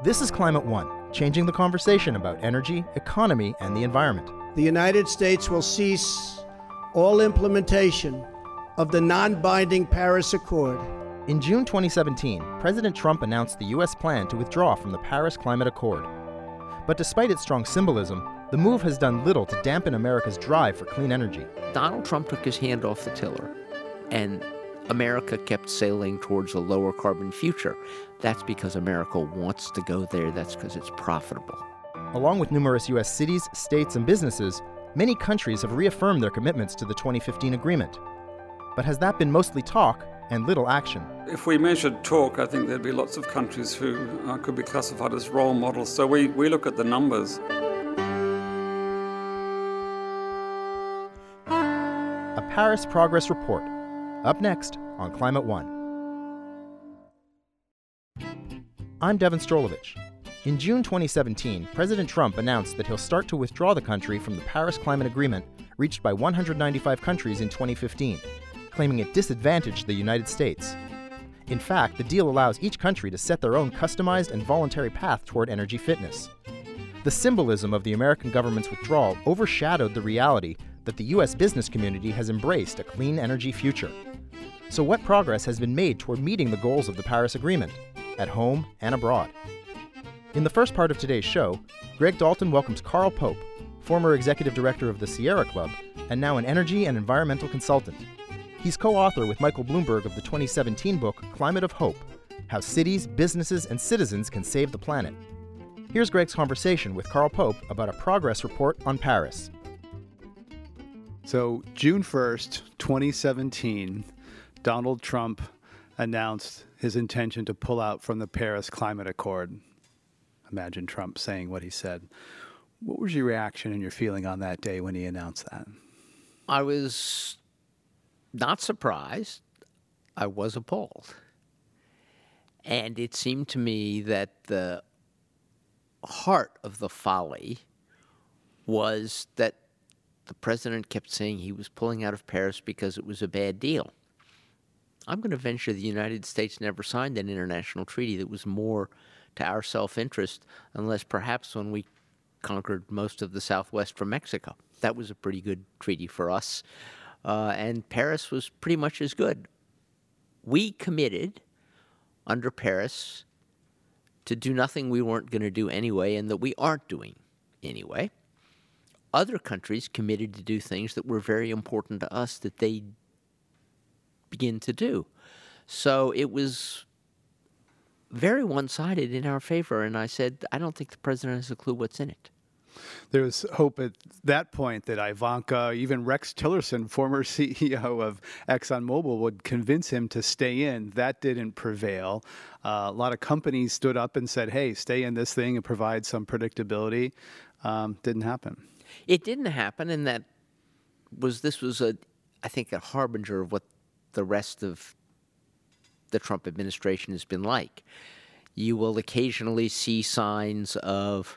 This is Climate One, changing the conversation about energy, economy, and the environment. The United States will cease all implementation of the non-binding Paris Accord. In June 2017, President Trump announced the U.S. plan to withdraw from the Paris Climate Accord. But despite its strong symbolism, the move has done little to dampen America's drive for clean energy. Donald Trump took his hand off the tiller, and America kept sailing towards a lower carbon future. That's because America wants to go there. That's because it's profitable. Along with numerous U.S. cities, states, and businesses, many countries have reaffirmed their commitments to the 2015 agreement. But has that been mostly talk and little action? If we measured talk, I think there'd be lots of countries who could be classified as role models. So we look at the numbers. A Paris Progress Report. Up next on Climate One. I'm Devin Strolovich. In June 2017, President Trump announced that he'll start to withdraw the country from the Paris Climate Agreement reached by 195 countries in 2015, claiming it disadvantaged the United States. In fact, the deal allows each country to set their own customized and voluntary path toward energy fitness. The symbolism of the American government's withdrawal overshadowed the reality that the U.S. business community has embraced a clean energy future. So what progress has been made toward meeting the goals of the Paris Agreement, at home and abroad? In the first part of today's show, Greg Dalton welcomes Carl Pope, former executive director of the Sierra Club, and now an energy and environmental consultant. He's co-author with Michael Bloomberg of the 2017 book Climate of Hope: How Cities, Businesses, and Citizens Can Save the Planet. Here's Greg's conversation with Carl Pope about a progress report on Paris. So June 1st, 2017, Donald Trump announced his intention to pull out from the Paris Climate Accord. Imagine Trump saying what he said. What was your reaction and your feeling on that day when he announced that? I was not surprised. I was appalled. And it seemed to me that the heart of the folly was that the president kept saying he was pulling out of Paris because it was a bad deal. I'm going to venture the United States never signed an international treaty that was more to our self-interest, unless perhaps when we conquered most of the Southwest from Mexico. That was a pretty good treaty for us. And Paris was pretty much as good. We committed under Paris to do nothing we weren't going to do anyway and that we aren't doing anyway. Other countries committed to do things that were very important to us that they begin to do. So it was very one-sided in our favor, and I said, I don't think the president has a clue what's in it. There was hope at that point that Ivanka, even Rex Tillerson, former CEO of ExxonMobil, would convince him to stay in. That didn't prevail. A lot of companies stood up and said, hey, stay in this thing and provide some predictability. Didn't happen. It didn't happen, and this was I think, a harbinger of what the rest of the Trump administration has been like. You will occasionally see signs of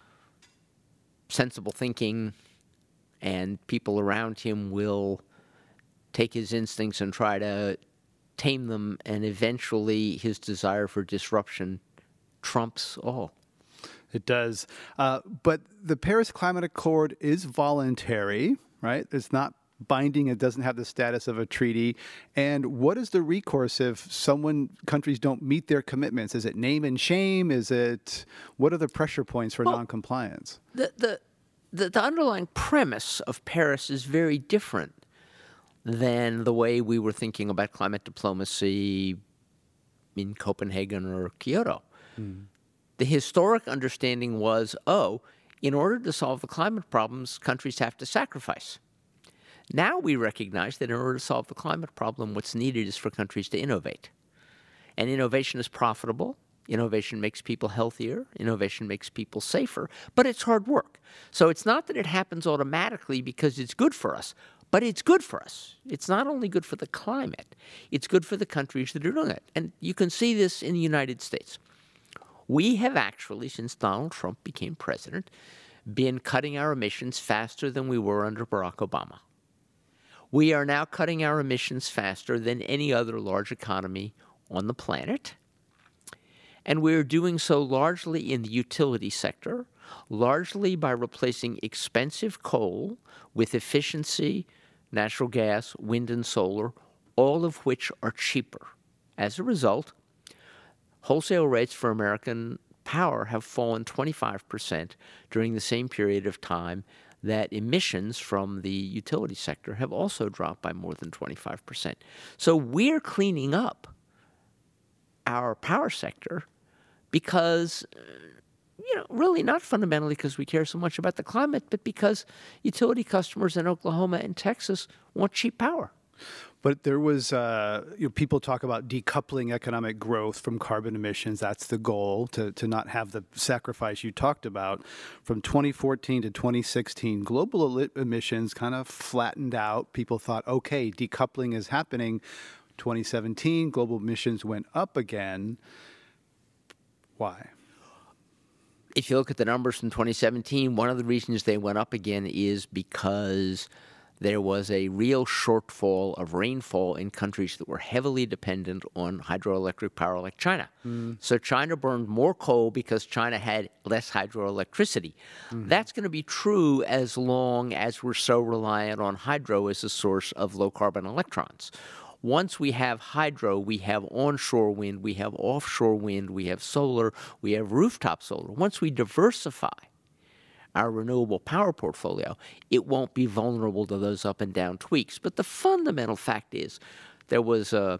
sensible thinking, and people around him will take his instincts and try to tame them, and eventually his desire for disruption trumps all. It does. But the Paris Climate Accord is voluntary, right? It's not binding. It doesn't have the status of a treaty. And what is the recourse if countries don't meet their commitments? Is it name and shame? What are the pressure points for noncompliance? The underlying premise of Paris is very different than the way we were thinking about climate diplomacy in Copenhagen or Kyoto. Mm. The historic understanding was, in order to solve the climate problems, countries have to sacrifice. Now we recognize that in order to solve the climate problem, what's needed is for countries to innovate. And innovation is profitable. Innovation makes people healthier. Innovation makes people safer. But it's hard work. So it's not that it happens automatically because it's good for us, but it's good for us. It's not only good for the climate, it's good for the countries that are doing it. And you can see this in the United States. We have actually, since Donald Trump became president, been cutting our emissions faster than we were under Barack Obama. We are now cutting our emissions faster than any other large economy on the planet. And we're doing so largely in the utility sector, largely by replacing expensive coal with efficiency, natural gas, wind and solar, all of which are cheaper. As a result, wholesale rates for American power have fallen 25% during the same period of time that emissions from the utility sector have also dropped by more than 25%. So we're cleaning up our power sector because, really not fundamentally because we care so much about the climate, but because utility customers in Oklahoma and Texas want cheap power. But there was, people talk about decoupling economic growth from carbon emissions. That's the goal, to not have the sacrifice you talked about. From 2014 to 2016, global emissions kind of flattened out. People thought, okay, decoupling is happening. 2017, global emissions went up again. Why? If you look at the numbers from 2017, one of the reasons they went up again is because there was a real shortfall of rainfall in countries that were heavily dependent on hydroelectric power like China. So China burned more coal because China had less hydroelectricity. That's going to be true as long as we're so reliant on hydro as a source of low-carbon electrons. Once we have hydro, we have onshore wind, we have offshore wind, we have solar, we have rooftop solar. Once we diversify our renewable power portfolio, it won't be vulnerable to those up and down tweaks. But the fundamental fact is there was a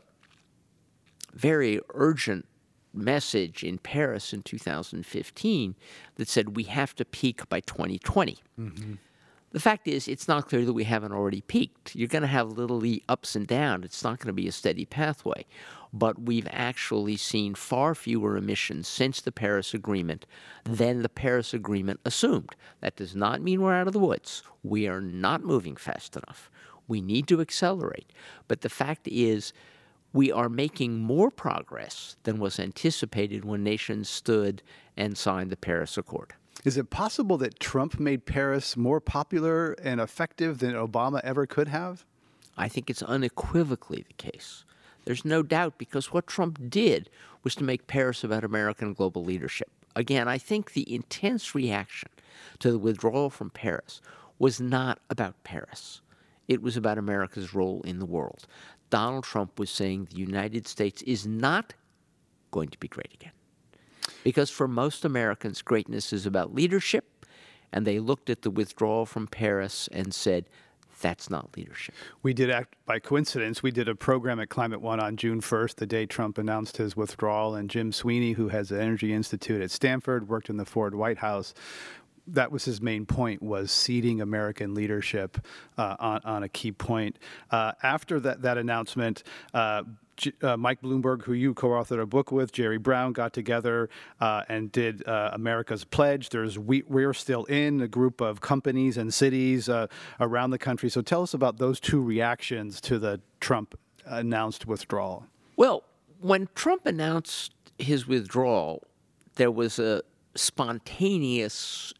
very urgent message in Paris in 2015 that said we have to peak by 2020. The fact is, it's not clear that we haven't already peaked. You're going to have little ups and downs. It's not going to be a steady pathway. But we've actually seen far fewer emissions since the Paris Agreement than the Paris Agreement assumed. That does not mean we're out of the woods. We are not moving fast enough. We need to accelerate. But the fact is, we are making more progress than was anticipated when nations stood and signed the Paris Accord. Is it possible that Trump made Paris more popular and effective than Obama ever could have? I think it's unequivocally the case. There's no doubt, because what Trump did was to make Paris about American global leadership. Again, I think the intense reaction to the withdrawal from Paris was not about Paris. It was about America's role in the world. Donald Trump was saying the United States is not going to be great again. Because for most Americans, greatness is about leadership, and they looked at the withdrawal from Paris and said, that's not leadership. We did, act by coincidence, we did a program at Climate One on June 1st, the day Trump announced his withdrawal, and Jim Sweeney, who has the Energy Institute at Stanford, worked in the Ford White House. That was his main point, was ceding American leadership on a key point. After that announcement, Mike Bloomberg, who you co-authored a book with, Jerry Brown, got together and did America's Pledge. There's We're Still In, a group of companies and cities around the country. So tell us about those two reactions to the Trump announced withdrawal. Well, when Trump announced his withdrawal, there was a spontaneous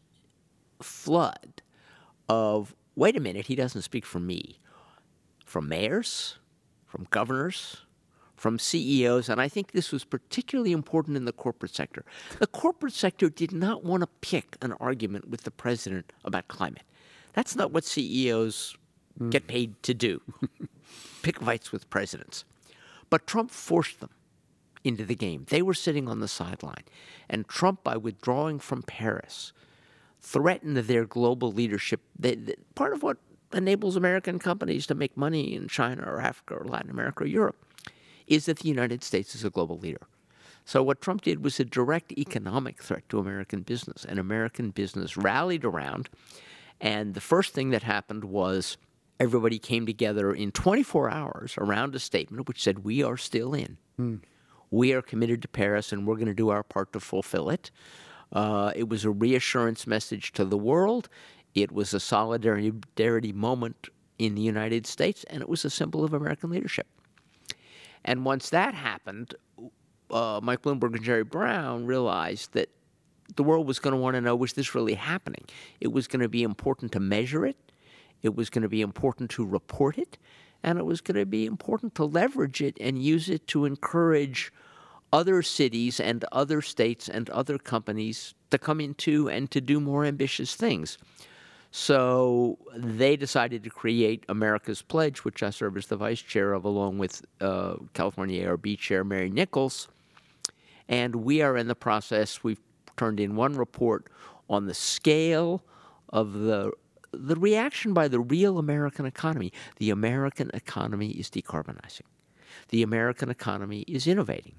flood of, wait a minute, he doesn't speak for me, from mayors, from governors, from CEOs, and I think this was particularly important in the corporate sector. The corporate sector did not want to pick an argument with the president about climate. That's not what CEOs get paid to do, pick fights with presidents. But Trump forced them into the game. They were sitting on the sideline. And Trump, by withdrawing from Paris, threatened their global leadership. Part of what enables American companies to make money in China or Africa or Latin America or Europe is that the United States is a global leader. So what Trump did was a direct economic threat to American business, and American business rallied around. And the first thing that happened was everybody came together in 24 hours around a statement which said, we are still in. We are committed to Paris, and we're going to do our part to fulfill it. It was a reassurance message to the world. It was a solidarity moment in the United States, and it was a symbol of American leadership. And once that happened, Mike Bloomberg and Jerry Brown realized that the world was going to want to know, was this really happening? It was going to be important to measure it. It was going to be important to report it. And it was going to be important to leverage it and use it to encourage other cities and other states and other companies to come into and to do more ambitious things. So they decided to create America's Pledge, which I serve as the vice chair of, along with California ARB Chair Mary Nichols. And we are in the process. We've turned in one report on the scale of the reaction by the real American economy. The American economy is decarbonizing. The American economy is innovating.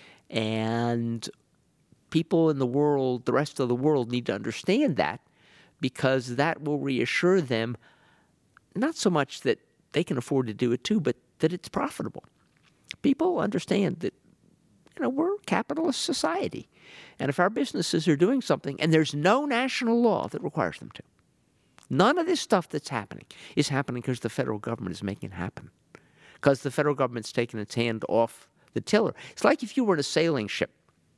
And people in the world, the rest of the world, need to understand that, because that will reassure them not so much that they can afford to do it too, but that it's profitable. People understand that, we're a capitalist society. And if our businesses are doing something, and there's no national law that requires them to, none of this stuff that's happening is happening because the federal government is making it happen, because the federal government's taking its hand off the tiller. It's like if you were in a sailing ship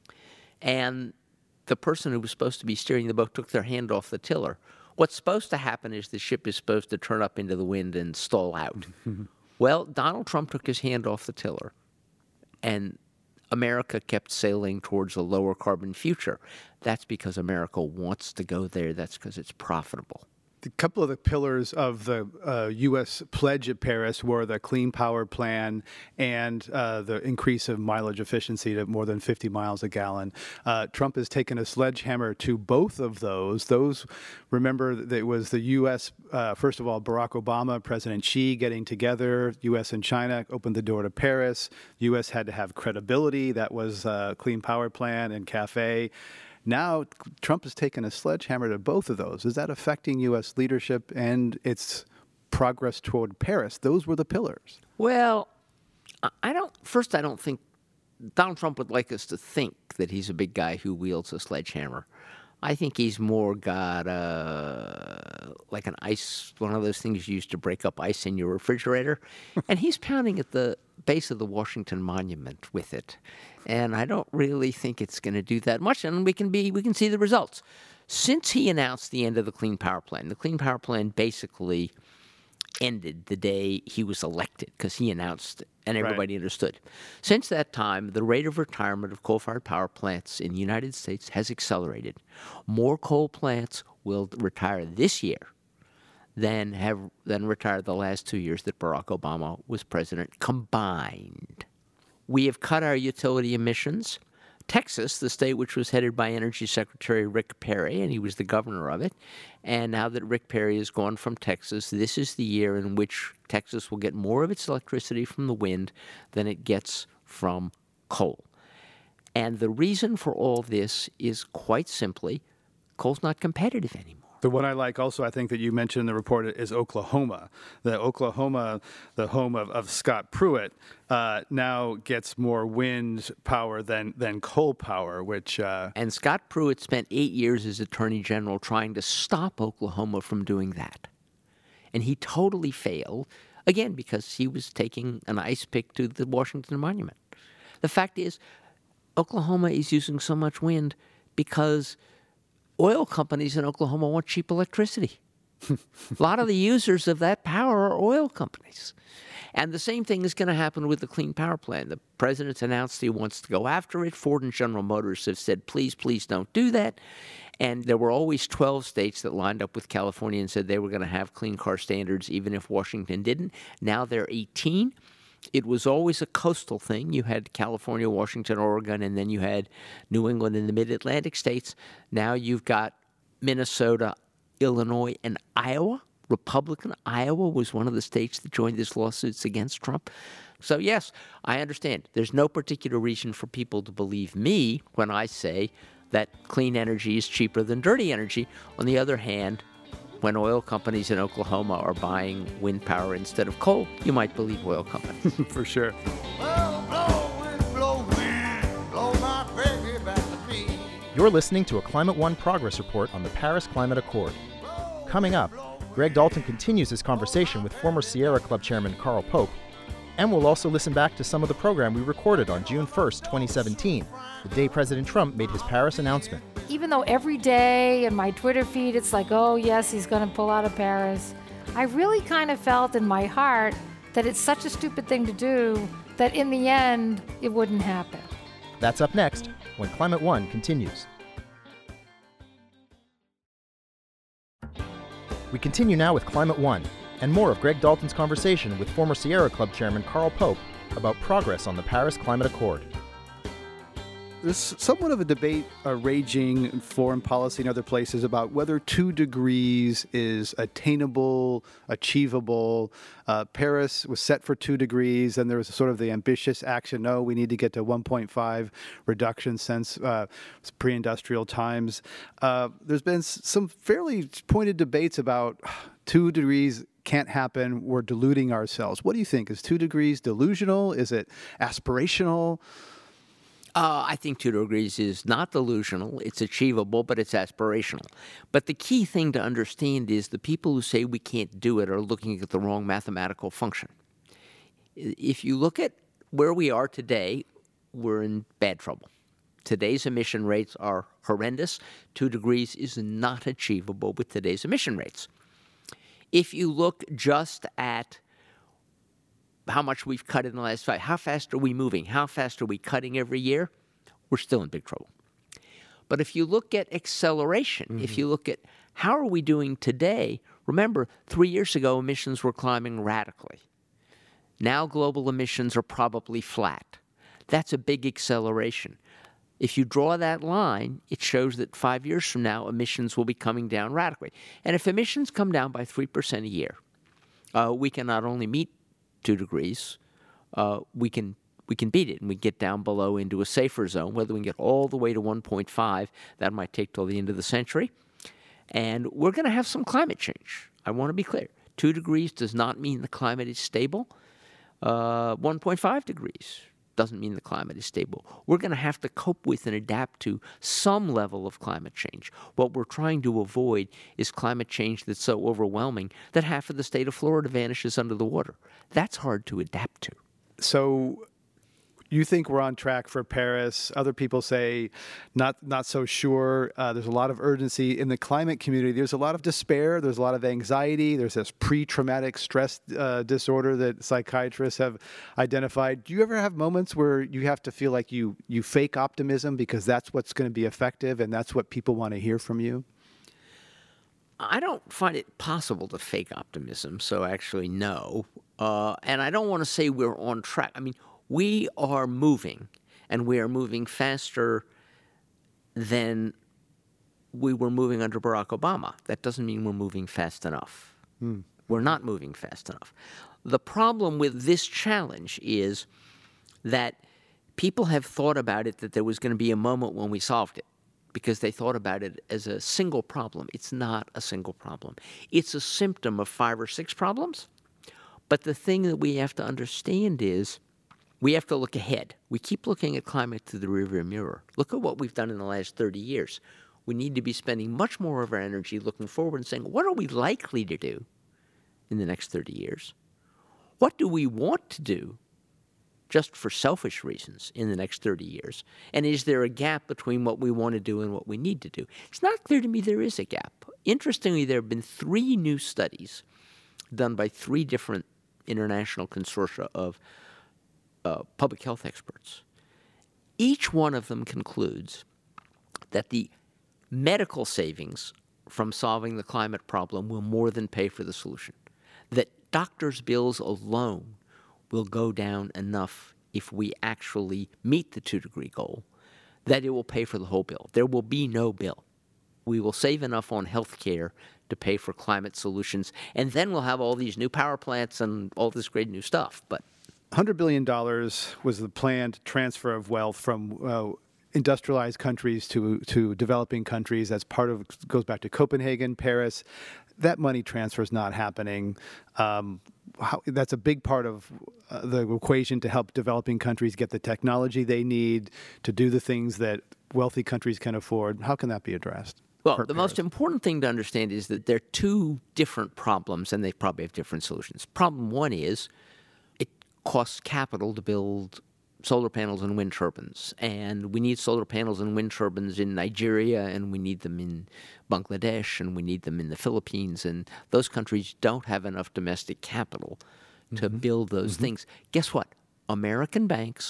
and the person who was supposed to be steering the boat took their hand off the tiller. What's supposed to happen is the ship is supposed to turn up into the wind and stall out. Well, Donald Trump took his hand off the tiller, and America kept sailing towards a lower carbon future. That's because America wants to go there. That's because it's profitable. A couple of the pillars of the U.S. pledge at Paris were the Clean Power Plan and the increase of mileage efficiency to more than 50 miles a gallon. Trump has taken a sledgehammer to both of those. Remember, that it was the U.S., first of all, Barack Obama, President Xi getting together, U.S. and China opened the door to Paris. U.S. had to have credibility. That was Clean Power Plan and CAFE. Now, Trump has taken a sledgehammer to both of those. Is that affecting U.S. leadership and its progress toward Paris? Those were the pillars. Well, I don't think Donald Trump would like us to think that he's a big guy who wields a sledgehammer. I think he's more got like an ice, one of those things you use to break up ice in your refrigerator, and he's pounding at the base of the Washington Monument with it. And I don't really think it's going to do that much, and we can see the results. Since he announced the end of the Clean Power Plan, the Clean Power Plan basically ended the day he was elected, because he announced it and everybody understood. Since that time, the rate of retirement of coal-fired power plants in the United States has accelerated. More coal plants will retire this year than retired the last 2 years that Barack Obama was president combined. We have cut our utility emissions. Texas, the state which was headed by Energy Secretary Rick Perry, and he was the governor of it, and now that Rick Perry has gone from Texas, this is the year in which Texas will get more of its electricity from the wind than it gets from coal. And the reason for all this is quite simply, coal's not competitive anymore. The one I like also, I think that you mentioned in the report, is Oklahoma. Oklahoma, the home of Scott Pruitt, now gets more wind power than coal power, which... And Scott Pruitt spent 8 years as Attorney General trying to stop Oklahoma from doing that. And he totally failed, again, because he was taking an ice pick to the Washington Monument. The fact is, Oklahoma is using so much wind because oil companies in Oklahoma want cheap electricity. A lot of the users of that power are oil companies. And the same thing is going to happen with the Clean Power Plan. The president's announced he wants to go after it. Ford and General Motors have said, please, please don't do that. And there were always 12 states that lined up with California and said they were going to have clean car standards even if Washington didn't. Now they're 18. It was always a coastal thing. You had California, Washington, Oregon, and then you had New England and the mid-Atlantic states. Now you've got Minnesota, Illinois, and Iowa. Republican Iowa was one of the states that joined this lawsuits against Trump. So, yes, I understand. There's no particular reason for people to believe me when I say that clean energy is cheaper than dirty energy. On the other hand, when oil companies in Oklahoma are buying wind power instead of coal, you might believe oil companies. For sure. You're listening to a Climate One Progress Report on the Paris Climate Accord. Coming up, Greg Dalton continues his conversation with former Sierra Club chairman Carl Pope, and we'll also listen back to some of the program we recorded on June 1st, 2017, the day President Trump made his Paris announcement. Even though every day in my Twitter feed it's like, oh yes, he's going to pull out of Paris, I really kind of felt in my heart that it's such a stupid thing to do that in the end it wouldn't happen. That's up next when Climate One continues. We continue now with Climate One and more of Greg Dalton's conversation with former Sierra Club chairman Carl Pope about progress on the Paris Climate Accord. There's somewhat of a debate raging in foreign policy and other places about whether 2 degrees is attainable, achievable. Paris was set for 2 degrees, and there was sort of the ambitious action, no, we need to get to 1.5 reduction since pre-industrial times. There's been some fairly pointed debates about 2 degrees can't happen, we're deluding ourselves. What do you think? Is 2 degrees delusional? Is it aspirational? I think 2 degrees is not delusional. It's achievable, but it's aspirational. But the key thing to understand is the people who say we can't do it are looking at the wrong mathematical function. If you look at where we are today, we're in bad trouble. Today's emission rates are horrendous. 2 degrees is not achievable with today's emission rates. If you look just at how much we've cut in the last 5, how fast are we moving? How fast are we cutting every year? We're still in big trouble. But if you look at acceleration, if you look at how are we doing today, remember 3 years ago emissions were climbing radically. Now global emissions are probably flat. That's a big acceleration. If you draw that line, it shows that 5 years from now emissions will be coming down radically. And if emissions come down by 3% a year, we can not only meet 2 degrees, we can beat it and we get down below into a safer zone. Whether we can get all the way to 1.5, that might take till the end of the century. And we're going to have some climate change. I want to be clear. 2 degrees does not mean the climate is stable. 1.5 degrees doesn't mean the climate is stable. We're going to have to cope with and adapt to some level of climate change. What we're trying to avoid is climate change that's so overwhelming that half of the state of Florida vanishes under the water. That's hard to adapt to. So you think we're on track for Paris. Other people say not so sure. There's a lot of urgency in the climate community. There's a lot of despair. There's a lot of anxiety. There's this pre-traumatic stress disorder that psychiatrists have identified. Do you ever have moments where you have to feel like you fake optimism because that's what's going to be effective and that's what people want to hear from you? I don't find it possible to fake optimism, so actually no. And I don't want to say we're on track. I mean, we are moving, and we are moving faster than we were moving under Barack Obama. That doesn't mean we're moving fast enough. We're not moving fast enough. The problem with this challenge is that people have thought about it that there was going to be a moment when we solved it because they thought about it as a single problem. It's not a single problem. It's a symptom of 5 or 6 problems. But the thing that we have to understand is we have to look ahead. We keep looking at climate through the rearview mirror. Look at what we've done in the last 30 years. We need to be spending much more of our energy looking forward and saying, what are we likely to do in the next 30 years? What do we want to do just for selfish reasons in the next 30 years? And is there a gap between what we want to do and what we need to do? It's not clear to me there is a gap. Interestingly, there have been 3 new studies done by 3 different international consortia of public health experts. Each one of them concludes that the medical savings from solving the climate problem will more than pay for the solution, that doctors' bills alone will go down enough if we actually meet the 2-degree goal, that it will pay for the whole bill. There will be no bill. We will save enough on health care to pay for climate solutions, and then we'll have all these new power plants and all this great new stuff. But $100 billion was the planned transfer of wealth from industrialized countries to developing countries. As part of, goes back to Copenhagen, Paris. That money transfer is not happening. That's a big part of the equation to help developing countries get the technology they need to do the things that wealthy countries can afford. How can that be addressed? Well, the most important thing to understand is that there are 2 different problems, and they probably have different solutions. Problem 1 is it costs capital to build solar panels and wind turbines. And we need solar panels and wind turbines in Nigeria, and we need them in Bangladesh, and we need them in the Philippines. And those countries don't have enough domestic capital to build those things. Guess what? American banks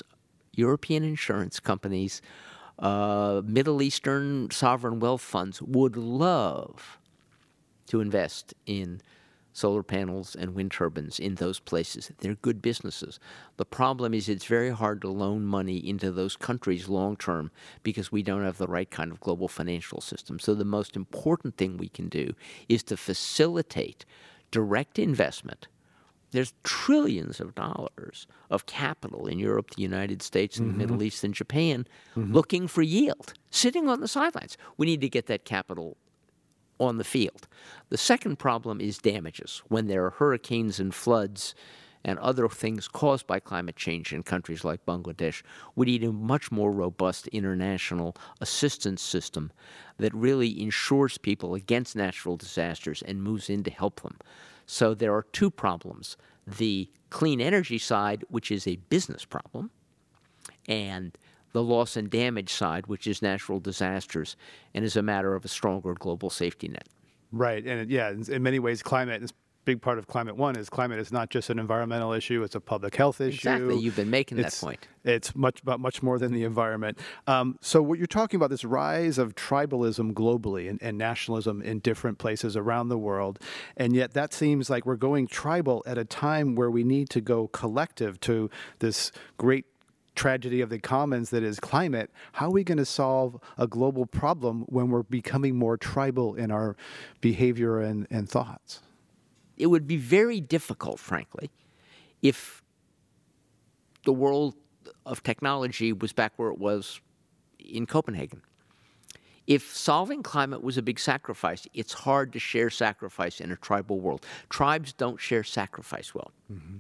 European insurance companies, Middle Eastern sovereign wealth funds would love to invest in solar panels and wind turbines in those places. They're good businesses. The problem is it's very hard to loan money into those countries long term because we don't have the right kind of global financial system. So the most important thing we can do is to facilitate direct investment. There's trillions of dollars of capital in Europe, the United States, and the Middle East and Japan looking for yield, sitting on the sidelines. We need to get that capital on the field. The second problem is damages. When there are hurricanes and floods and other things caused by climate change in countries like Bangladesh, we need a much more robust international assistance system that really insures people against natural disasters and moves in to help them. So there are two problems: the clean energy side, which is a business problem, and the loss and damage side, which is natural disasters and is a matter of a stronger global safety net. Right. And in many ways, climate is a big part of Climate One is climate is not just an environmental issue, it's a public health issue. Exactly. You've been making that point. It's much more than the environment. So what you're talking about, this rise of tribalism globally and nationalism in different places around the world, and yet that seems like we're going tribal at a time where we need to go collective to this great tragedy of the commons that is climate. How are we going to solve a global problem when we're becoming more tribal in our behavior and thoughts? It would be very difficult, frankly, if the world of technology was back where it was in Copenhagen. If solving climate was a big sacrifice, it's hard to share sacrifice in a tribal world. Tribes don't share sacrifice well.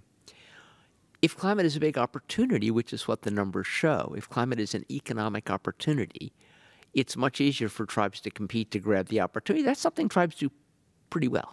If climate is a big opportunity, which is what the numbers show, if climate is an economic opportunity, it's much easier for tribes to compete to grab the opportunity. That's something tribes do pretty well,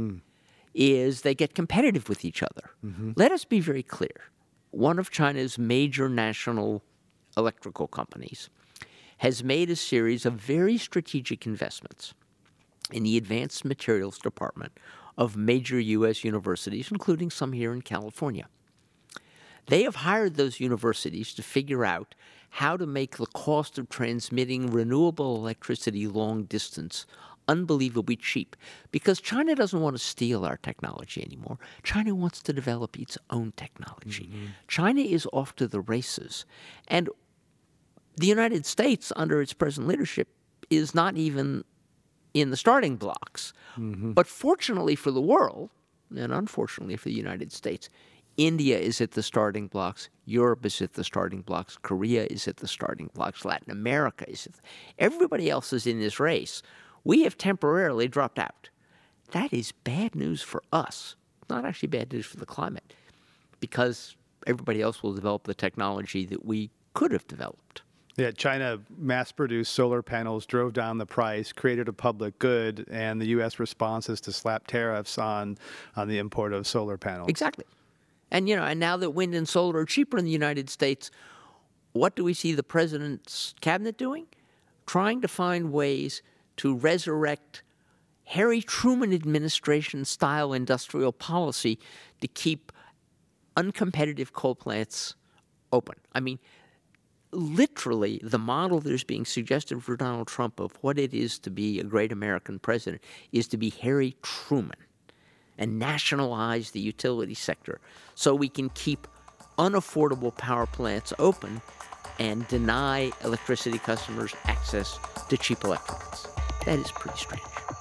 is they get competitive with each other. Let us be very clear. One of China's major national electrical companies has made a series of very strategic investments in the advanced materials department of major U.S. universities, including some here in California. They have hired those universities to figure out how to make the cost of transmitting renewable electricity long distance unbelievably cheap, because China doesn't want to steal our technology anymore. China wants to develop its own technology. China is off to the races. And the United States, under its present leadership, is not even in the starting blocks. But fortunately for the world, and unfortunately for the United States, India is at the starting blocks, Europe is at the starting blocks, Korea is at the starting blocks, Latin America is everybody else is in this race. We have temporarily dropped out. That is bad news for us, not actually bad news for the climate, because everybody else will develop the technology that we could have developed. Yeah, China mass-produced solar panels, drove down the price, created a public good, and the U.S. response is to slap tariffs on the import of solar panels. Exactly. And, and now that wind and solar are cheaper in the United States, what do we see the president's cabinet doing? Trying to find ways to resurrect Harry Truman administration-style industrial policy to keep uncompetitive coal plants open. I mean, literally, the model that is being suggested for Donald Trump of what it is to be a great American president is to be Harry Truman and nationalize the utility sector so we can keep unaffordable power plants open and deny electricity customers access to cheap electricals. That is pretty strange.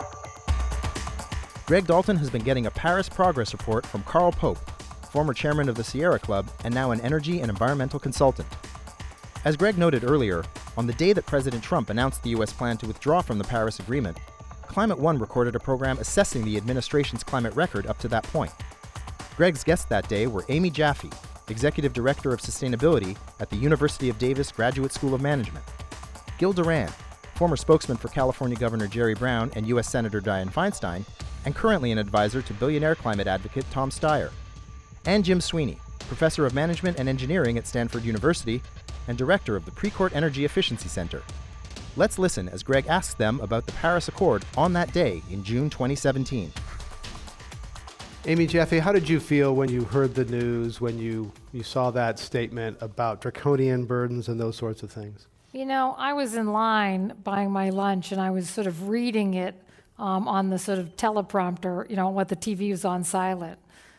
Greg Dalton has been getting a Paris progress report from Carl Pope, former chairman of the Sierra Club and now an energy and environmental consultant. As Greg noted earlier, on the day that President Trump announced the U.S. plan to withdraw from the Paris Agreement, Climate One recorded a program assessing the administration's climate record up to that point. Greg's guests that day were Amy Jaffe, Executive Director of Sustainability at the University of Davis Graduate School of Management, Gil Duran, former spokesman for California Governor Jerry Brown and U.S. Senator Dianne Feinstein, and currently an advisor to billionaire climate advocate Tom Steyer, and Jim Sweeney, Professor of Management and Engineering at Stanford University and Director of the Precourt Energy Efficiency Center. Let's listen as Greg asks them about the Paris Accord on that day in June 2017. Amy Jaffe, how did you feel when you heard the news, when you saw that statement about draconian burdens and those sorts of things? You know, I was in line buying my lunch, and I was sort of reading it on the sort of teleprompter, you know, what the TV was on silent.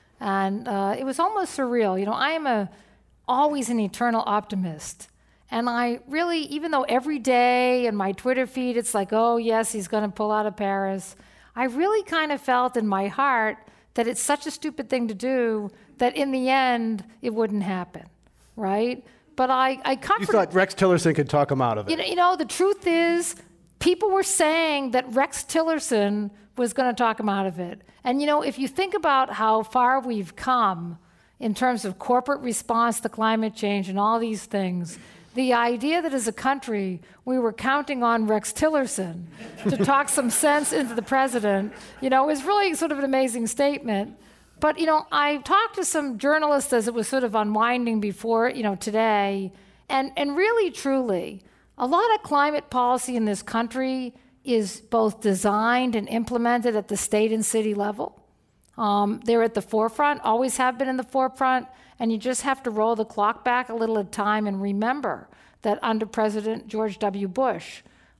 And it was almost surreal. You know, I am always an eternal optimist. And I really, even though every day in my Twitter feed it's like, oh, yes, he's going to pull out of Paris, I really kind of felt in my heart that it's such a stupid thing to do that in the end it wouldn't happen, right? But I comforted... You thought Rex Tillerson could talk him out of it. You know, the truth is, people were saying that Rex Tillerson was going to talk him out of it. And, you know, if you think about how far we've come in terms of corporate response to climate change and all these things, the idea that as a country we were counting on Rex Tillerson to talk some sense into the president, you know, is really sort of an amazing statement. But, you know, I talked to some journalists as it was sort of unwinding before, you know, today, and really, truly, a lot of climate policy in this country is both designed and implemented at the state and city level. They're at the forefront, always have been in the forefront, and you just have to roll the clock back a little at a time and remember that under President George W. Bush,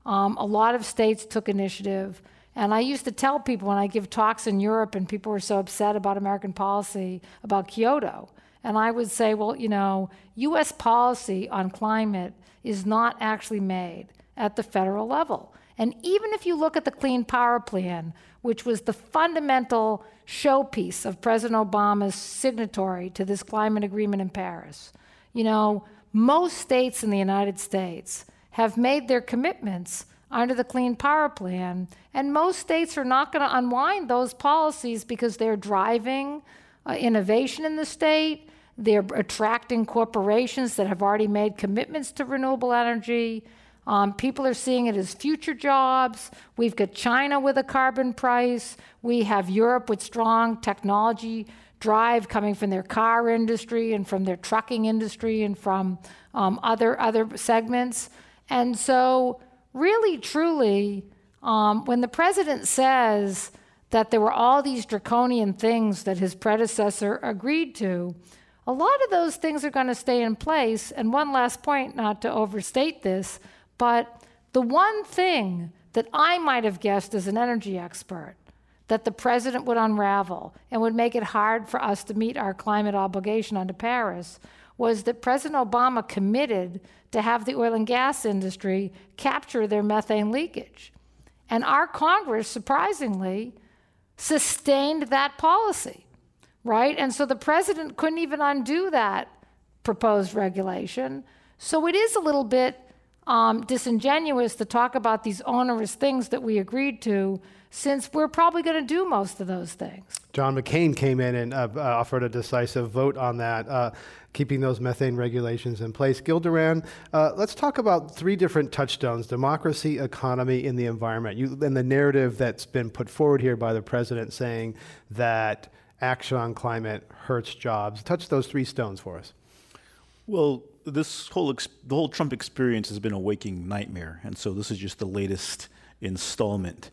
a lot of states took initiative. And I used to tell people when I give talks in Europe and people were so upset about American policy, about Kyoto, and I would say, well, you know, U.S. policy on climate is not actually made at the federal level. And even if you look at the Clean Power Plan, which was the fundamental showpiece of President Obama's signatory to this climate agreement in Paris, you know, most states in the United States have made their commitments under the Clean Power Plan, and most states are not going to unwind those policies because they're driving innovation in the state, they're attracting corporations that have already made commitments to renewable energy. People are seeing it as future jobs. We've got China with a carbon price. We have Europe with strong technology drive coming from their car industry and from their trucking industry and from other segments. And so really, truly, when the president says that there were all these draconian things that his predecessor agreed to, a lot of those things are going to stay in place. And one last point, not to overstate this, but the one thing that I might have guessed as an energy expert that the president would unravel and would make it hard for us to meet our climate obligation under Paris was that President Obama committed to have the oil and gas industry capture their methane leakage. And our Congress, surprisingly, sustained that policy, right? And so the president couldn't even undo that proposed regulation. So it is a little bit disingenuous to talk about these onerous things that we agreed to, since we're probably going to do most of those things. John McCain came in and offered a decisive vote on that, keeping those methane regulations in place. Gil Duran, let's talk about three different touchstones: democracy, economy, and the environment. And the narrative that's been put forward here by the president saying that action on climate hurts jobs. Touch those three stones for us. Well, the whole Trump experience has been a waking nightmare, and so this is just the latest installment.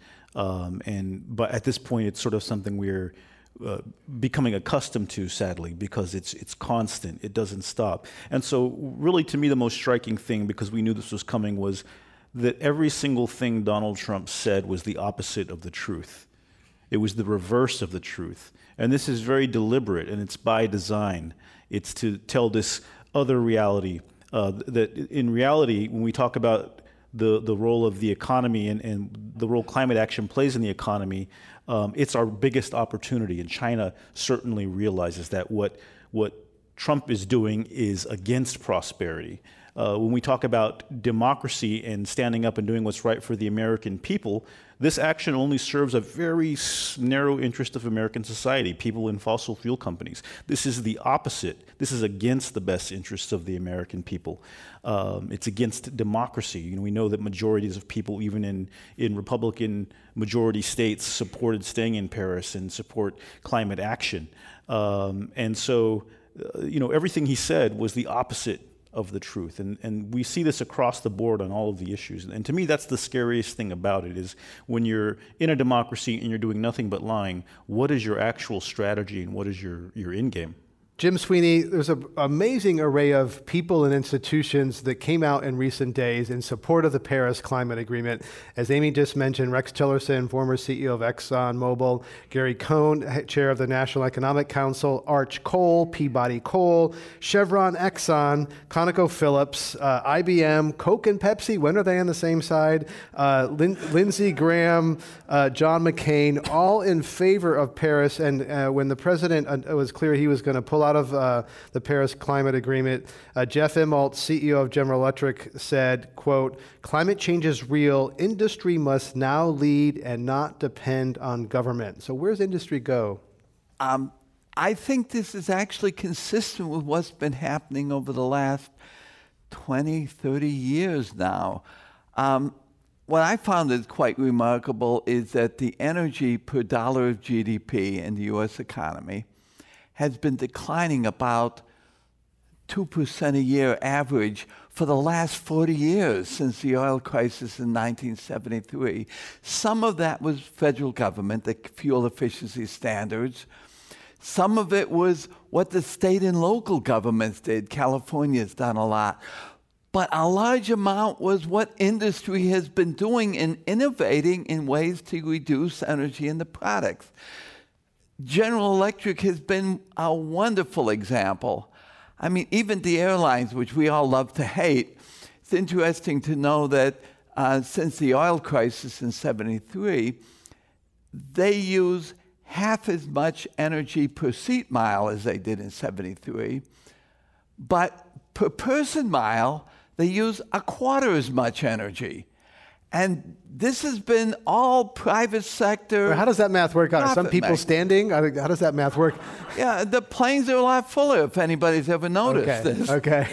But at this point, it's sort of something we're becoming accustomed to, sadly, because it's constant. It doesn't stop. And so really, to me, the most striking thing, because we knew this was coming, was that every single thing Donald Trump said was the opposite of the truth. It was the reverse of the truth. And this is very deliberate, and it's by design. It's to tell this other reality, that in reality, when we talk about the role of the economy and the role climate action plays in the economy, it's our biggest opportunity. And China certainly realizes that what Trump is doing is against prosperity. When we talk about democracy and standing up and doing what's right for the American people, this action only serves a very narrow interest of American society, people in fossil fuel companies. This is the opposite. This is against the best interests of the American people. It's against democracy. You know, we know that majorities of people, even in Republican majority states, supported staying in Paris and support climate action. And so, everything he said was the opposite of the truth. And we see this across the board on all of the issues. And to me, that's the scariest thing about it, is when you're in a democracy and you're doing nothing but lying, what is your actual strategy and what is your end game? Jim Sweeney, there's an amazing array of people and institutions that came out in recent days in support of the Paris Climate Agreement. As Amy just mentioned, Rex Tillerson, former CEO of ExxonMobil, Gary Cohn, chair of the National Economic Council, Arch Coal, Peabody Coal, Chevron, Exxon, ConocoPhillips, IBM, Coke and Pepsi, when are they on the same side? Lindsey Graham, John McCain, all in favor of Paris. And when the president it was clear he was going to pull out of the Paris Climate Agreement, Jeff Immelt, CEO of General Electric, said, quote, "Climate change is real. Industry must now lead and not depend on government." So where's industry go? I think this is actually consistent with what's been happening over the last 20, 30 years now. What I found is quite remarkable is that the energy per dollar of GDP in the U.S. economy has been declining about 2% a year average for the last 40 years since the oil crisis in 1973. Some of that was federal government, the fuel efficiency standards. Some of it was what the state and local governments did. California's done a lot. But a large amount was what industry has been doing in innovating in ways to reduce energy in the products. General Electric has been a wonderful example. I mean, even the airlines, which we all love to hate, it's interesting to know that since the oil crisis in 73, they use half as much energy per seat mile as they did in 73, but per person mile, they use a quarter as much energy. And this has been all private sector. How does that math work out? Are some people standing? How does that math work? Yeah, the planes are a lot fuller, if anybody's ever noticed this.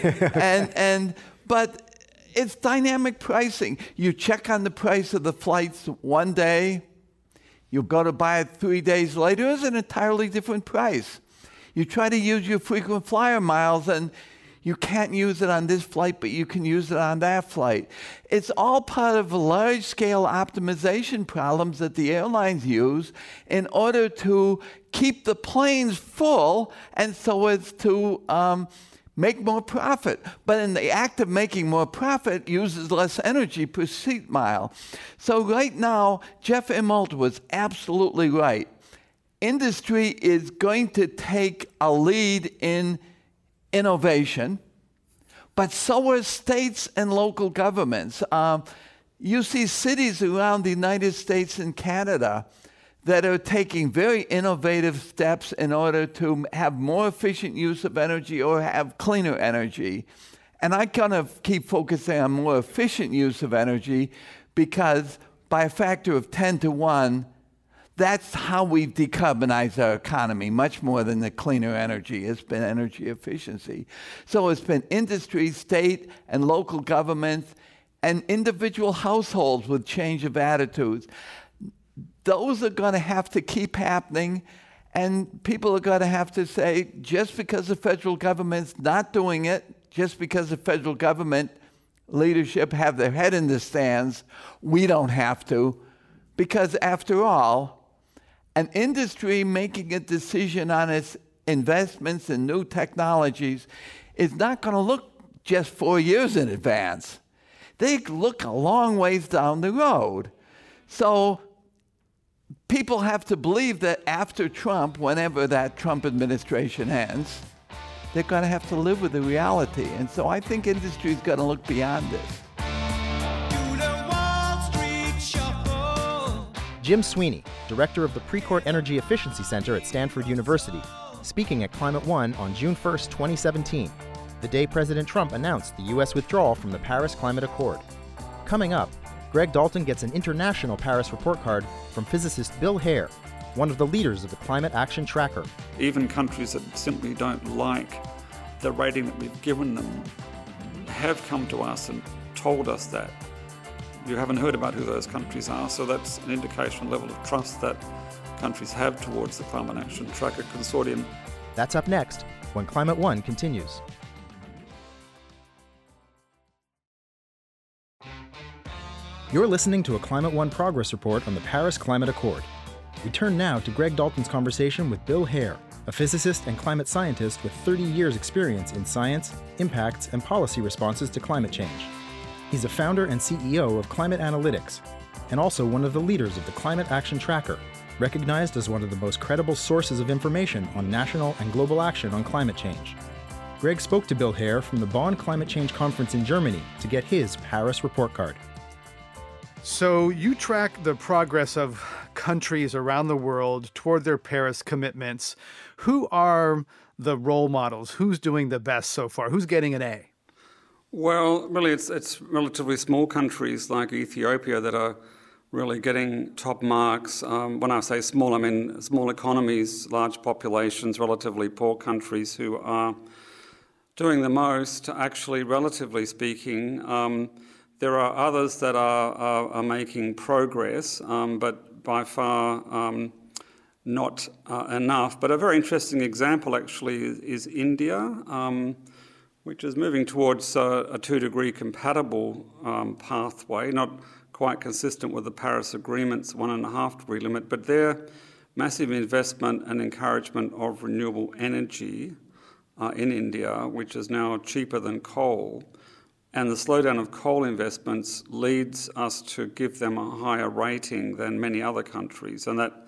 Okay. But it's dynamic pricing. You check on the price of the flights one day, you go to buy it 3 days later, it's an entirely different price. You try to use your frequent flyer miles, and you can't use it on this flight, but you can use it on that flight. It's all part of large-scale optimization problems that the airlines use in order to keep the planes full and so as to make more profit. But in the act of making more profit, uses less energy per seat mile. So right now, Jeff Immelt was absolutely right. Industry is going to take a lead in innovation, but so are states and local governments. You see cities around the United States and Canada that are taking very innovative steps in order to have more efficient use of energy or have cleaner energy. And I kind of keep focusing on more efficient use of energy because by a factor of 10 to 1, that's how we've decarbonized our economy, much more than the cleaner energy. It's been energy efficiency. So it's been industry, state, and local governments, and individual households with change of attitudes. Those are going to have to keep happening, and people are going to have to say, just because the federal government's not doing it, just because the federal government leadership have their head in the stands, we don't have to, because after all, an industry making a decision on its investments in new technologies is not going to look just 4 years in advance. They look a long ways down the road. So people have to believe that after Trump, whenever that Trump administration ends, they're going to have to live with the reality. And so I think industry is going to look beyond this. Jim Sweeney, director of the Precourt Energy Efficiency Center at Stanford University, speaking at Climate One on June 1, 2017, the day President Trump announced the U.S. withdrawal from the Paris Climate Accord. Coming up, Greg Dalton gets an international Paris report card from physicist Bill Hare, one of the leaders of the Climate Action Tracker. Even countries that simply don't like the rating that we've given them have come to us and told us that. You haven't heard about who those countries are, so that's an indication of the level of trust that countries have towards the Climate Action Tracker Consortium. That's up next when Climate One continues. You're listening to a Climate One Progress Report on the Paris Climate Accord. We turn now to Greg Dalton's conversation with Bill Hare, a physicist and climate scientist with 30 years' experience in science, impacts, and policy responses to climate change. He's a founder and CEO of Climate Analytics, and also one of the leaders of the Climate Action Tracker, recognized as one of the most credible sources of information on national and global action on climate change. Greg spoke to Bill Hare from the Bonn Climate Change Conference in Germany to get his Paris report card. So you track the progress of countries around the world toward their Paris commitments. Who are the role models? Who's doing the best so far? Who's getting an A? Well, really, it's relatively small countries like Ethiopia that are really getting top marks. When I say small, I mean small economies, large populations, relatively poor countries who are doing the most, actually, relatively speaking. There are others that are making progress, but by far not enough. But a very interesting example, actually, is India, which is moving towards a 2-degree compatible pathway, not quite consistent with the Paris Agreement's 1.5-degree limit, but their massive investment and encouragement of renewable energy in India, which is now cheaper than coal, and the slowdown of coal investments leads us to give them a higher rating than many other countries. And that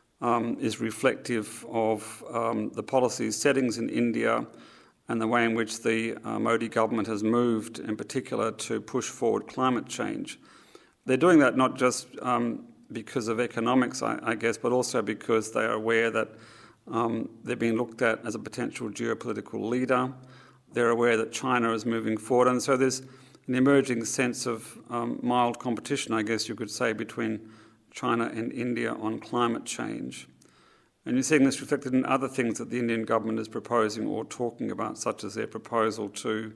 is reflective of the policy settings in India and the way in which the Modi government has moved, in particular, to push forward climate change. They're doing that not just because of economics, I guess, but also because they are aware that they're being looked at as a potential geopolitical leader. They're aware that China is moving forward, and so there's an emerging sense of mild competition, I guess you could say, between China and India on climate change. And you're seeing this reflected in other things that the Indian government is proposing or talking about, such as their proposal to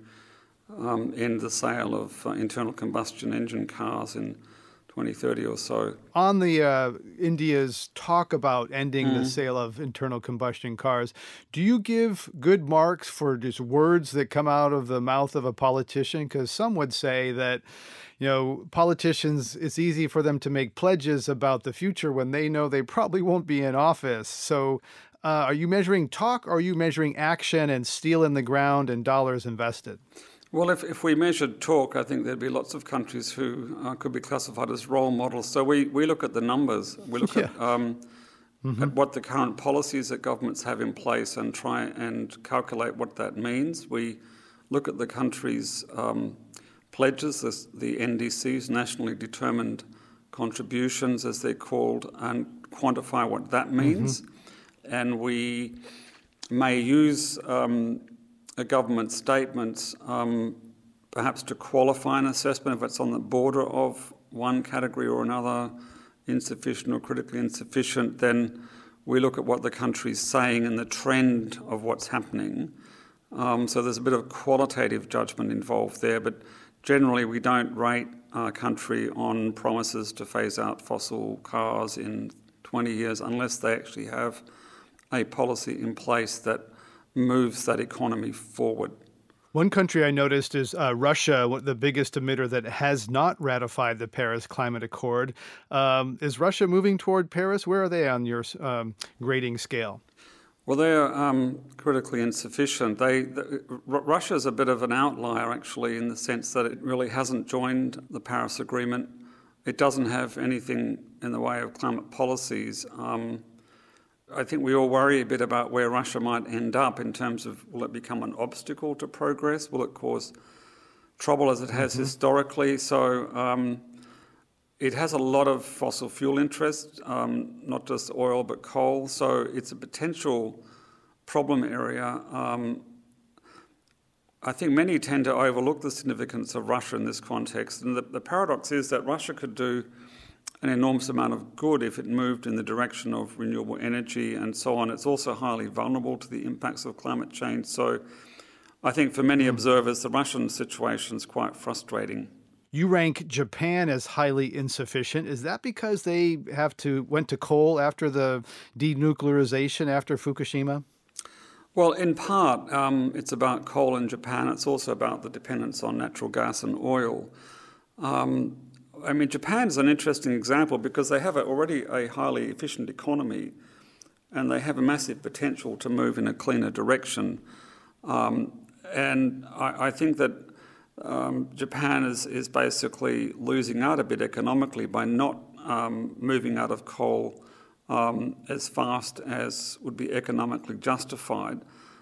end the sale of internal combustion engine cars in 2030 or so. On the India's talk about ending the sale of internal combustion cars, do you give good marks for just words that come out of the mouth of a politician? Because some would say that, politicians, it's easy for them to make pledges about the future when they know they probably won't be in office. So are you measuring talk, or are you measuring action and steel in the ground and dollars invested? Well, if we measured talk, I think there'd be lots of countries who could be classified as role models. So we look at the numbers. We look at what the current policies that governments have in place and try and calculate what that means. We look at the country's pledges, the NDCs, nationally determined contributions, as they're called, and quantify what that means. And we may use a government statement perhaps to qualify an assessment if it's on the border of one category or another, insufficient or critically insufficient. Then we look at what the country's saying and the trend of what's happening. So there's a bit of qualitative judgment involved there, but generally we don't rate a country on promises to phase out fossil cars in 20 years unless they actually have a policy in place that moves that economy forward. One country I noticed is Russia, the biggest emitter that has not ratified the Paris Climate Accord. Is Russia moving toward Paris? Where are they on your grading scale? Well, they're critically insufficient. Russia's a bit of an outlier, actually, in the sense that it really hasn't joined the Paris Agreement. It doesn't have anything in the way of climate policies. I think we all worry a bit about where Russia might end up in terms of, will it become an obstacle to progress? Will it cause trouble as it has historically? So it has a lot of fossil fuel interest, not just oil but coal. So it's a potential problem area. I think many tend to overlook the significance of Russia in this context. And the paradox is that Russia could do an enormous amount of good if it moved in the direction of renewable energy and so on. It's also highly vulnerable to the impacts of climate change. So I think for many observers, the Russian situation is quite frustrating. You rank Japan as highly insufficient. Is that because they went to coal after the denuclearization after Fukushima? Well, in part, it's about coal in Japan. It's also about the dependence on natural gas and oil. I mean, Japan is an interesting example because they have already a highly efficient economy and they have a massive potential to move in a cleaner direction. And I think that Japan is basically losing out a bit economically by not moving out of coal as fast as would be economically justified.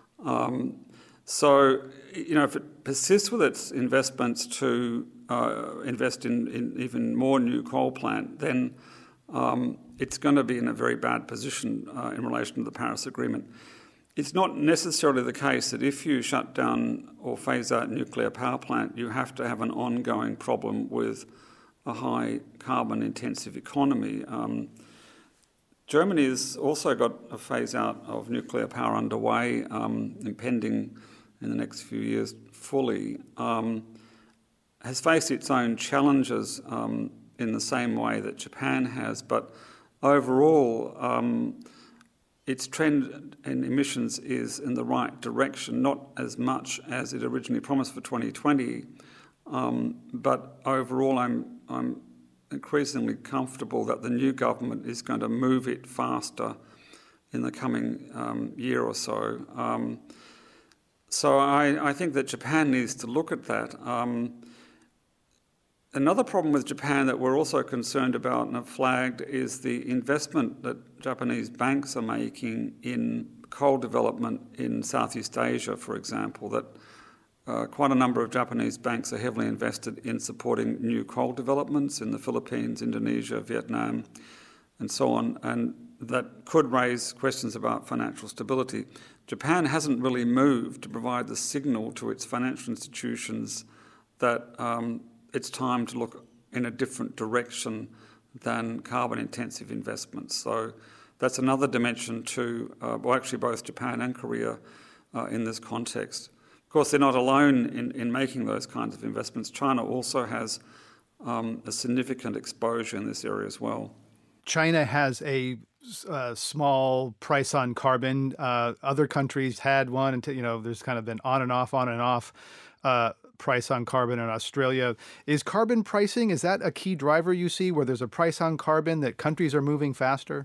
So, if it persists with its investments to invest in even more new coal plant, then it's going to be in a very bad position in relation to the Paris Agreement. It's not necessarily the case that if you shut down or phase out nuclear power plant, you have to have an ongoing problem with a high carbon-intensive economy. Germany has also got a phase-out of nuclear power underway, impending in the next few years fully, has faced its own challenges in the same way that Japan has, but overall its trend in emissions is in the right direction, not as much as it originally promised for 2020, but overall I'm increasingly comfortable that the new government is going to move it faster in the coming year or so. So I think that Japan needs to look at that. Another problem with Japan that we're also concerned about and have flagged is the investment that Japanese banks are making in coal development in Southeast Asia, for example, that quite a number of Japanese banks are heavily invested in supporting new coal developments in the Philippines, Indonesia, Vietnam, and so on, and that could raise questions about financial stability. Japan hasn't really moved to provide the signal to its financial institutions that it's time to look in a different direction than carbon-intensive investments. So that's another dimension to, actually both Japan and Korea in this context. Of course, they're not alone in making those kinds of investments. China also has a significant exposure in this area as well. China has a small price on carbon. Other countries had one until, there's kind of been on and off price on carbon in Australia. Is carbon pricing, is that a key driver you see where there's a price on carbon that countries are moving faster?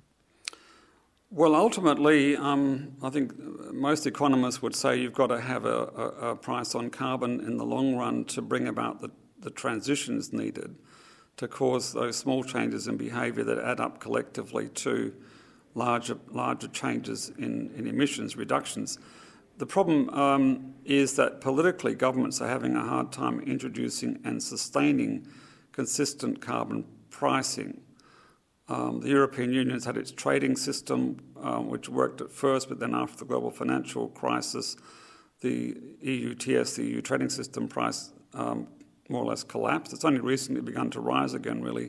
Well, ultimately, I think most economists would say you've got to have a price on carbon in the long run to bring about the transitions needed to cause those small changes in behaviour that add up collectively to larger changes in emissions reductions. The problem is that politically governments are having a hard time introducing and sustaining consistent carbon pricing. The European Union has had its trading system, which worked at first, but then after the global financial crisis, the EU ETS, the EU trading system price, more or less collapsed. It's only recently begun to rise again, really.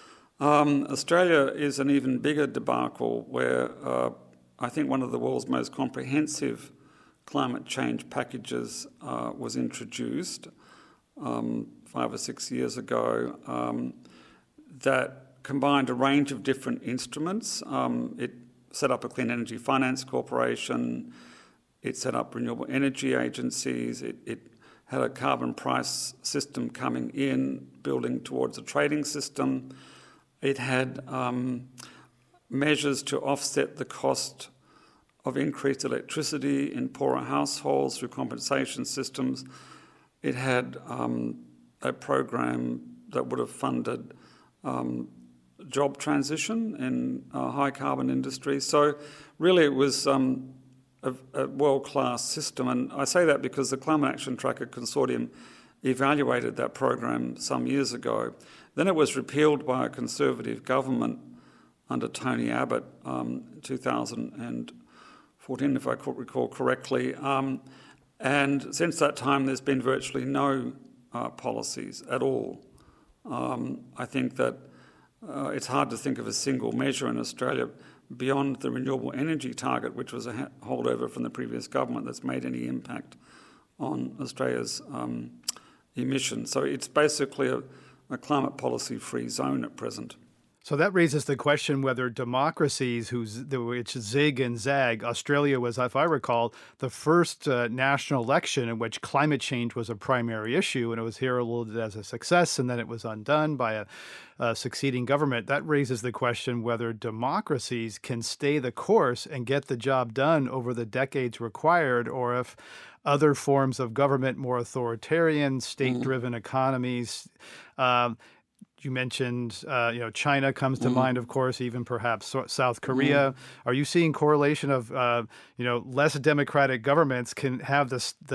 Australia is an even bigger debacle where I think one of the world's most comprehensive climate change packages was introduced 5 or 6 years ago that combined a range of different instruments. It set up a Clean Energy Finance Corporation, it set up renewable energy agencies, it had a carbon price system coming in, building towards a trading system. It had measures to offset the cost of increased electricity in poorer households through compensation systems. It had a program that would have funded job transition in high carbon industries. So really it was a world-class system. And I say that because the Climate Action Tracker Consortium evaluated that program some years ago. Then it was repealed by a Conservative government under Tony Abbott in 2014, if I recall correctly. And since that time, there's been virtually no policies at all. I think that it's hard to think of a single measure in Australia beyond the renewable energy target, which was a holdover from the previous government, that's made any impact on Australia's emissions. So it's basically a climate policy-free zone at present. So that raises the question whether democracies which zig and zag, Australia was, if I recall, the first national election in which climate change was a primary issue, and it was heralded as a success, and then it was undone by a succeeding government. That raises the question whether democracies can stay the course and get the job done over the decades required, or if other forms of government, more authoritarian, state-driven economies, you mentioned, China comes to mind, of course, even perhaps South Korea. Are you seeing correlation of, less democratic governments can have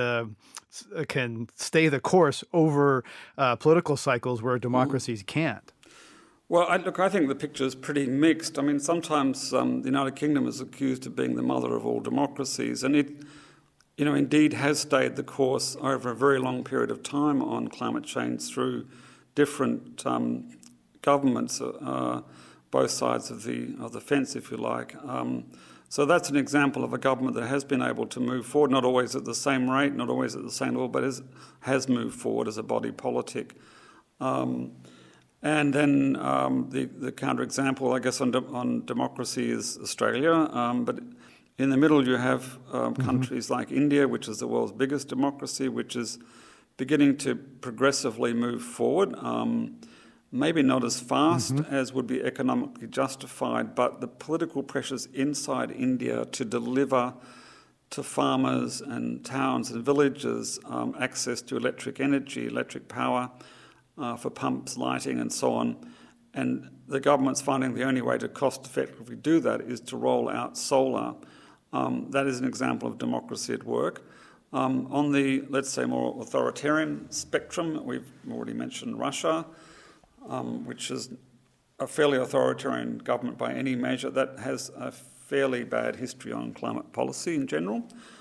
can stay the course over political cycles where democracies can't? Well, I think the picture is pretty mixed. I mean, sometimes the United Kingdom is accused of being the mother of all democracies, and it, indeed has stayed the course over a very long period of time on climate change through different governments, both sides of the fence, if you like. So that's an example of a government that has been able to move forward, not always at the same rate, not always at the same level, but has moved forward as a body politic. And then the counterexample, I guess, on democracy is Australia. But in the middle, you have countries like India, which is the world's biggest democracy, which is beginning to progressively move forward, maybe not as fast as would be economically justified, but the political pressures inside India to deliver to farmers and towns and villages access to electric energy, electric power for pumps, lighting and so on. And the government's finding the only way to cost-effectively do that is to roll out solar. That is an example of democracy at work. On the, let's say, more authoritarian spectrum, we've already mentioned Russia, which is a fairly authoritarian government by any measure that has a fairly bad history on climate policy in general.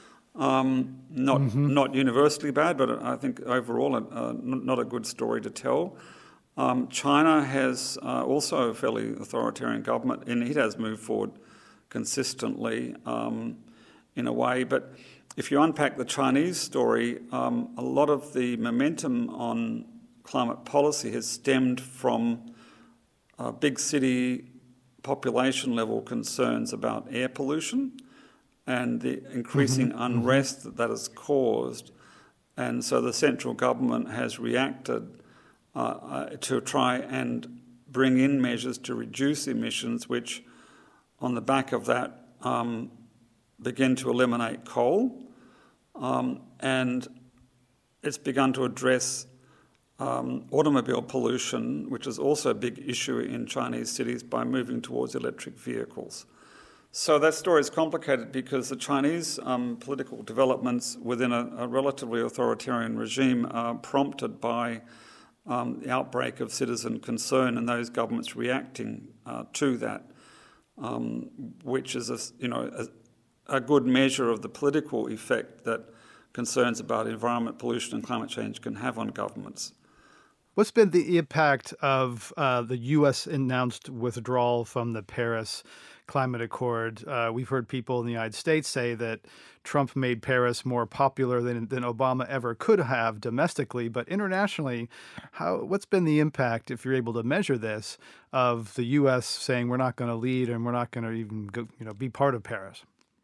Not universally bad, but I think overall not a good story to tell. China has also a fairly authoritarian government, and it has moved forward consistently in a way, but if you unpack the Chinese story, a lot of the momentum on climate policy has stemmed from big city population level concerns about air pollution and the increasing unrest that has caused. And so the central government has reacted to try and bring in measures to reduce emissions, which on the back of that begin to eliminate coal. And it's begun to address automobile pollution, which is also a big issue in Chinese cities, by moving towards electric vehicles. So that story is complicated because the Chinese political developments within a relatively authoritarian regime are prompted by the outbreak of citizen concern and those governments reacting to that, which is a good measure of the political effect that concerns about environment, pollution and climate change can have on governments. What's been the impact of the U.S. announced withdrawal from the Paris Climate Accord? We've heard people in the United States say that Trump made Paris more popular than Obama ever could have domestically, but internationally, what's been the impact, if you're able to measure this, of the U.S. saying we're not going to lead and we're not going to even be part of Paris?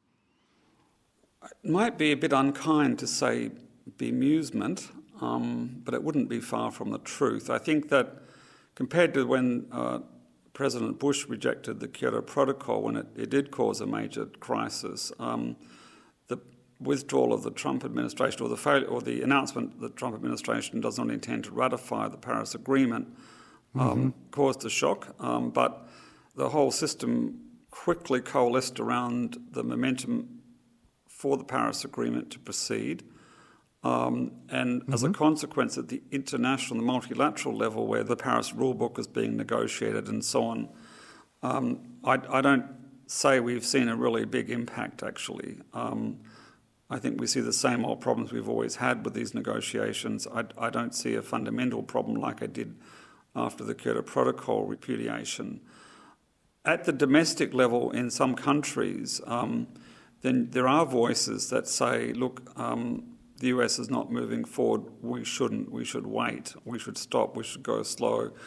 It might be a bit unkind to say bemusement, but it wouldn't be far from the truth. I think that compared to when President Bush rejected the Kyoto Protocol, when it did cause a major crisis, the withdrawal of the Trump administration, or the announcement that the Trump administration does not intend to ratify the Paris Agreement, caused a shock. But the whole system quickly coalesced around the momentum for the Paris Agreement to proceed. And as a consequence, at the international, the multilateral level where the Paris rulebook is being negotiated and so on, I don't say we've seen a really big impact, actually. I think we see the same old problems we've always had with these negotiations. I don't see a fundamental problem like I did after the Kyoto Protocol repudiation. At the domestic level in some countries, then there are voices that say, look, the US is not moving forward, we shouldn't, we should wait, we should stop, we should go slow.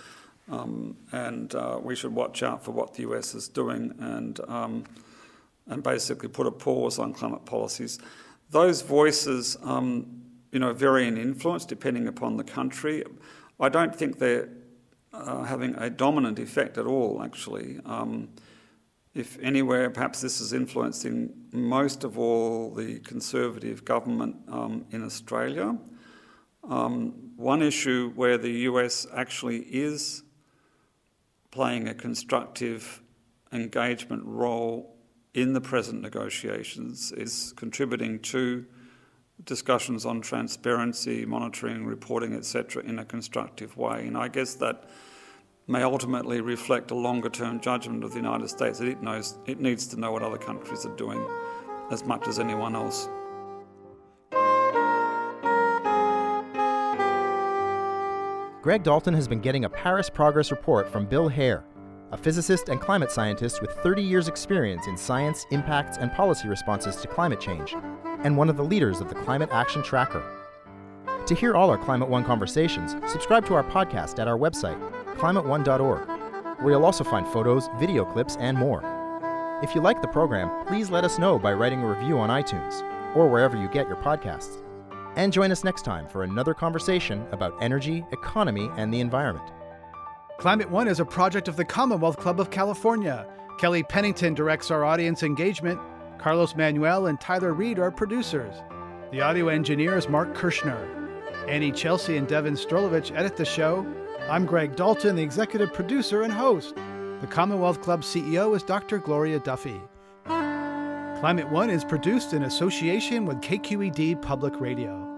and we should watch out for what the US is doing and basically put a pause on climate policies. Those voices, vary in influence depending upon the country. I don't think they're having a dominant effect at all, actually. If anywhere, perhaps this is influencing most of all the Conservative government in Australia. One issue where the US actually is playing a constructive engagement role in the present negotiations is contributing to discussions on transparency, monitoring, reporting, etc. in a constructive way. And I guess that may ultimately reflect a longer-term judgment of the United States that it needs to know what other countries are doing as much as anyone else. Greg Dalton has been getting a Paris Progress Report from Bill Hare, a physicist and climate scientist with 30 years' experience in science, impacts, and policy responses to climate change, and one of the leaders of the Climate Action Tracker. To hear all our Climate One conversations, subscribe to our podcast at our website, climateone.org, where you'll also find photos, video clips, and more. If you like the program, please let us know by writing a review on iTunes or wherever you get your podcasts. And join us next time for another conversation about energy, economy, and the environment. Climate One is a project of the Commonwealth Club of California. Kelly Pennington directs our audience engagement. Carlos Manuel and Tyler Reed are producers. The audio engineer is Mark Kirshner. Annie Chelsea and Devin Strolovich edit the show. I'm Greg Dalton, the executive producer and host. The Commonwealth Club CEO is Dr. Gloria Duffy. Climate One is produced in association with KQED Public Radio.